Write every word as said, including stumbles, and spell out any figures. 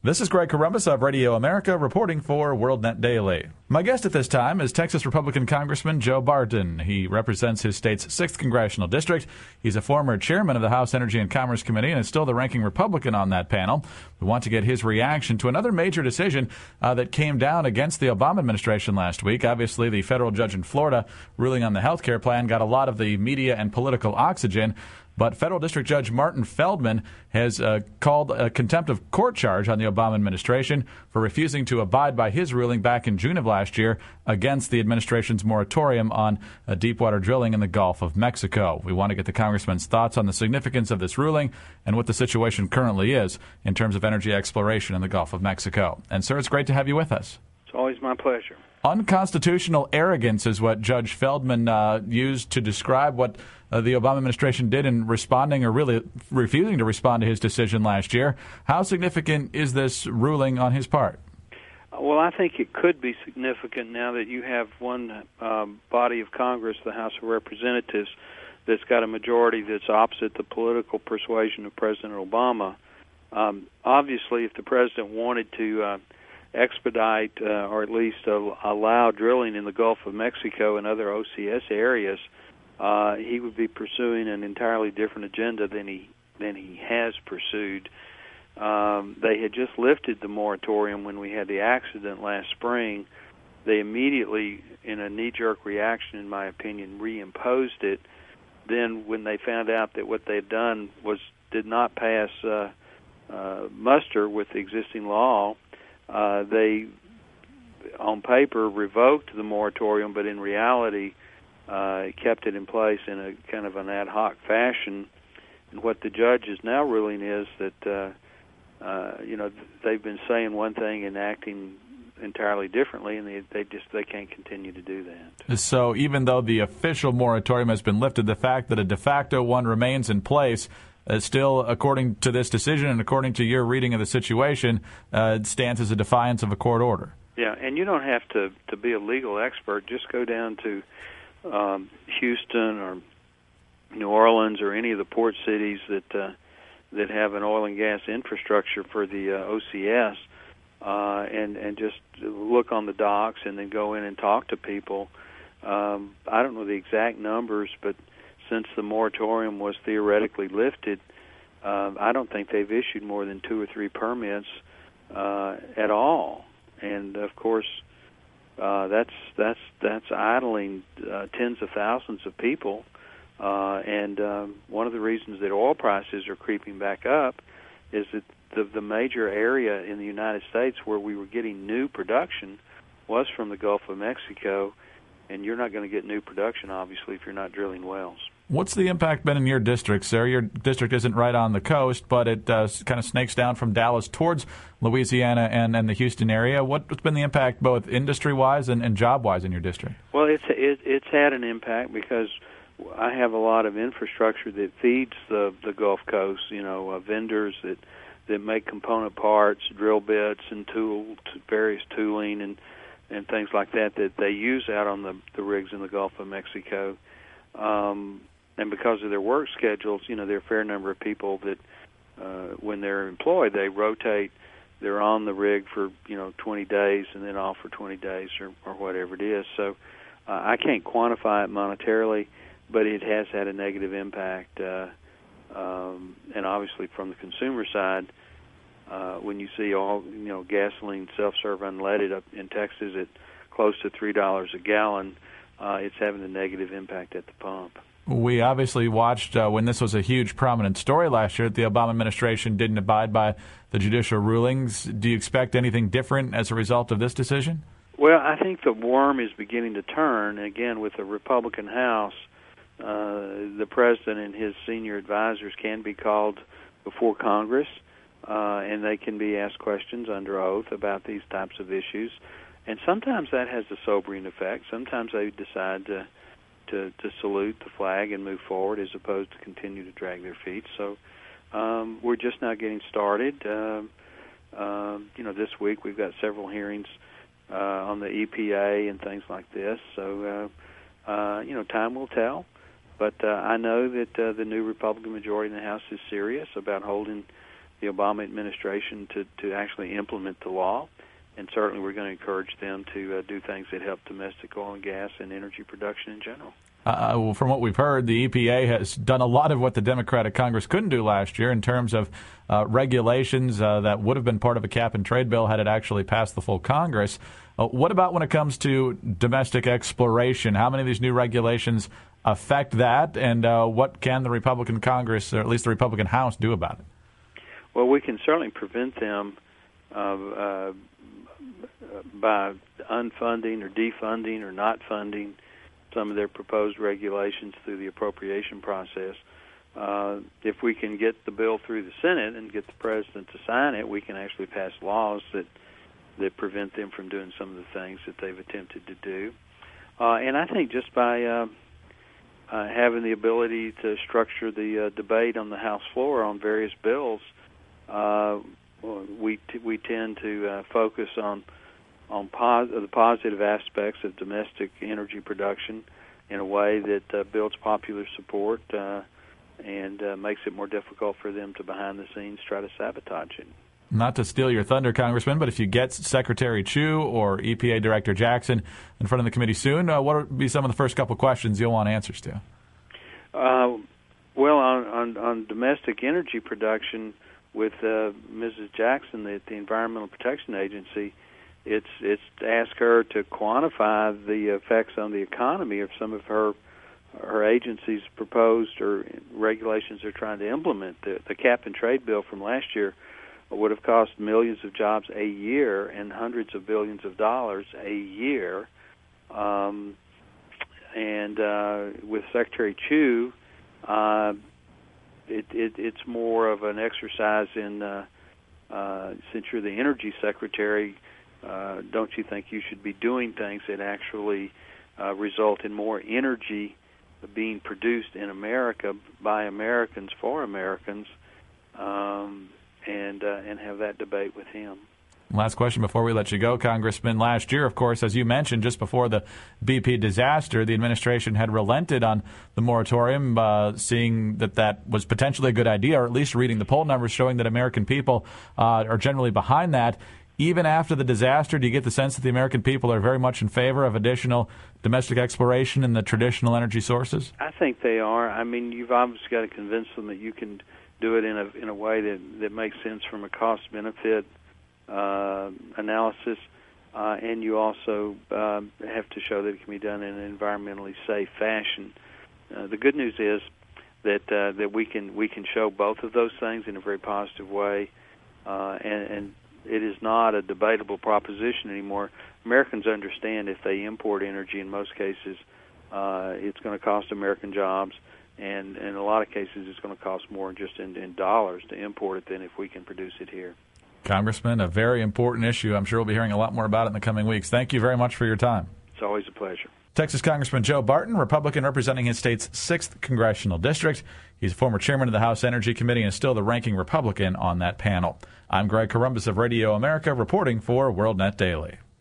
This is Greg Corombos of Radio America reporting for WorldNet Daily. My guest at this time is Texas Republican Congressman Joe Barton. He represents his state's sixth Congressional District. He's a former chairman of the House Energy and Commerce Committee and is still the ranking Republican on that panel. We want to get his reaction to another major decision uh, that came down against the Obama administration last week. Obviously, the federal judge in Florida ruling on the health care plan got a lot of the media and political oxygen. But Federal District Judge Martin Feldman has uh, called a contempt of court charge on the Obama administration for refusing to abide by his ruling back in June of last year against the administration's moratorium on uh, deepwater drilling in the Gulf of Mexico. We want to get the congressman's thoughts on the significance of this ruling and what the situation currently is in terms of energy exploration in the Gulf of Mexico. And, sir, it's great to have you with us. It's always my pleasure. Unconstitutional arrogance is what Judge Feldman uh, used to describe what uh, the Obama administration did in responding or really refusing to respond to his decision last year. How significant is this ruling on his part? Well, I think it could be significant now that you have one um, body of Congress, the House of Representatives, that's got a majority that's opposite the political persuasion of President Obama. Um, obviously, if the president wanted to uh, expedite uh, or at least uh, allow drilling in the Gulf of Mexico and other O C S areas, uh, he would be pursuing an entirely different agenda than he than he has pursued. Um, they had just lifted the moratorium when we had the accident last spring. They immediately, in a knee-jerk reaction, in my opinion, reimposed it. Then when they found out that what they'd done was did not pass uh, uh, muster with the existing law, Uh, they, on paper, revoked the moratorium, but in reality, uh, kept it in place in a kind of an ad hoc fashion. And what the judge is now ruling is that, uh, uh, you know, they've been saying one thing and acting entirely differently, and they, they just they can't continue to do that. So even though the official moratorium has been lifted, the fact that a de facto one remains in place Uh, still, according to this decision and according to your reading of the situation, uh, it stands as a defiance of a court order. Yeah, and you don't have to, to be a legal expert. Just go down to um, Houston or New Orleans or any of the port cities that uh, that have an oil and gas infrastructure for the uh, O C S, uh, and and just look on the docks and then go in and talk to people. Um, I don't know the exact numbers, but since the moratorium was theoretically lifted, uh, I don't think they've issued more than two or three permits uh, at all. And of course, uh, that's that's that's idling uh, tens of thousands of people. Uh, and um, one of the reasons that oil prices are creeping back up is that the, the major area in the United States where we were getting new production was from the Gulf of Mexico. And you're not going to get new production, obviously, if you're not drilling wells. What's the impact been in your district, sir? Your district isn't right on the coast, but it uh, kind of snakes down from Dallas towards Louisiana and, and the Houston area. What's been the impact both industry-wise and, and job-wise in your district? Well, it's it, it's had an impact because I have a lot of infrastructure that feeds the, the Gulf Coast, you know, uh, vendors that, that make component parts, drill bits, and tool, various tooling, and and things like that that they use out on the, the rigs in the Gulf of Mexico. Um, and because of their work schedules, you know, there are a fair number of people that uh, when they're employed, they rotate. They're on the rig for, you know, twenty days and then off for twenty days or, or whatever it is. So uh, I can't quantify it monetarily, but it has had a negative impact. Uh, um, and obviously from the consumer side, Uh, when you see all, you know, gasoline self-serve unleaded up in Texas at close to three dollars a gallon, uh, it's having a negative impact at the pump. We obviously watched uh, when this was a huge prominent story last year that the Obama administration didn't abide by the judicial rulings. Do you expect anything different as a result of this decision? Well, I think the worm is beginning to turn. Again, with the Republican House, uh, the president and his senior advisors can be called before Congress. Uh, and they can be asked questions under oath about these types of issues. And sometimes that has a sobering effect. Sometimes they decide to, to, to salute the flag and move forward as opposed to continue to drag their feet. So um, we're just now getting started. Uh, uh, you know, this week we've got several hearings uh, on the E P A and things like this. So, uh, uh, you know, time will tell. But uh, I know that uh, the new Republican majority in the House is serious about holding the Obama administration to, to actually implement the law. And certainly we're going to encourage them to uh, do things that help domestic oil and gas and energy production in general. Uh, well, from what we've heard, the E P A has done a lot of what the Democratic Congress couldn't do last year in terms of uh, regulations uh, that would have been part of a cap-and-trade bill had it actually passed the full Congress. Uh, what about when it comes to domestic exploration? How many of these new regulations affect that, and uh, what can the Republican Congress, or at least the Republican House, do about it? Well, we can certainly prevent them uh, uh, by unfunding or defunding or not funding some of their proposed regulations through the appropriation process. Uh, if we can get the bill through the Senate and get the president to sign it, we can actually pass laws that that prevent them from doing some of the things that they've attempted to do. Uh, and I think just by uh, uh, having the ability to structure the uh, debate on the House floor on various bills, uh, we t- we tend to uh, focus on on pos- the positive aspects of domestic energy production in a way that uh, builds popular support uh, and uh, makes it more difficult for them to behind the scenes try to sabotage it. Not to steal your thunder, Congressman, but if you get Secretary Chu or E P A Director Jackson in front of the committee soon, uh, what would be some of the first couple questions you'll want answers to? Uh, well, on, on, on domestic energy production with uh, Missus Jackson at the Environmental Protection Agency, it's it's to ask her to quantify the effects on the economy of some of her her agency's proposed or regulations they're trying to implement. The, the cap-and-trade bill from last year would have cost millions of jobs a year and hundreds of billions of dollars a year. Um, and uh, with Secretary Chu, uh, it, it, it's more of an exercise in, uh, uh, since you're the Energy Secretary, uh, don't you think you should be doing things that actually uh, result in more energy being produced in America by Americans for Americans? Um, and uh, and have that debate with him. Last question before we let you go, Congressman. Last year, of course, as you mentioned, just before the B P disaster, the administration had relented on the moratorium, uh, seeing that that was potentially a good idea, or at least reading the poll numbers showing that American people uh, are generally behind that. Even after the disaster, do you get the sense that the American people are very much in favor of additional domestic exploration in the traditional energy sources? I think they are. I mean, you've obviously got to convince them that you can do it in a in a way that, that makes sense from a cost-benefit uh, analysis, uh, and you also uh, have to show that it can be done in an environmentally safe fashion. Uh, the good news is that uh, that we can we can show both of those things in a very positive way, uh, and, and it is not a debatable proposition anymore. Americans understand if they import energy, in most cases, uh, it's going to cost American jobs. And in a lot of cases, it's going to cost more just in, in dollars to import it than if we can produce it here. Congressman, a very important issue. I'm sure we'll be hearing a lot more about it in the coming weeks. Thank you very much for your time. It's always a pleasure. Texas Congressman Joe Barton, Republican representing his state's sixth Congressional District. He's a former chairman of the House Energy Committee and is still the ranking Republican on that panel. I'm Greg Corombos of Radio America, reporting for WorldNet Daily.